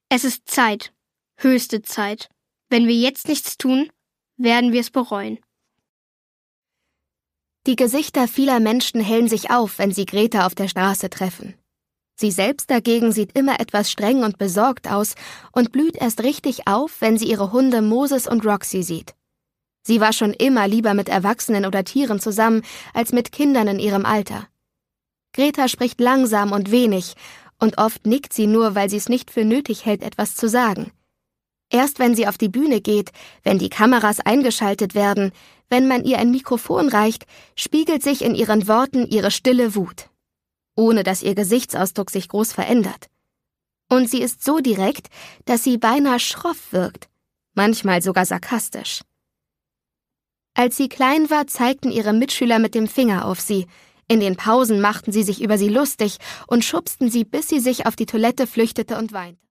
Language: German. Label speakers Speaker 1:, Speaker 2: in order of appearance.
Speaker 1: Es ist Zeit, höchste Zeit. Wenn wir jetzt nichts tun, werden wir es bereuen.
Speaker 2: Die Gesichter vieler Menschen hellen sich auf, wenn sie Greta auf der Straße treffen. Sie selbst dagegen sieht immer etwas streng und besorgt aus und blüht erst richtig auf, wenn sie ihre Hunde Moses und Roxy sieht. Sie war schon immer lieber mit Erwachsenen oder Tieren zusammen, als mit Kindern in ihrem Alter. Greta spricht langsam und wenig, und oft nickt sie nur, weil sie es nicht für nötig hält, etwas zu sagen. Erst wenn sie auf die Bühne geht, wenn die Kameras eingeschaltet werden, wenn man ihr ein Mikrofon reicht, spiegelt sich in ihren Worten ihre stille Wut, ohne dass ihr Gesichtsausdruck sich groß verändert. Und sie ist so direkt, dass sie beinahe schroff wirkt, manchmal sogar sarkastisch. Als sie klein war, zeigten ihre Mitschüler mit dem Finger auf sie. In den Pausen machten sie sich über sie lustig und schubsten sie, bis sie sich auf die Toilette flüchtete und weinte.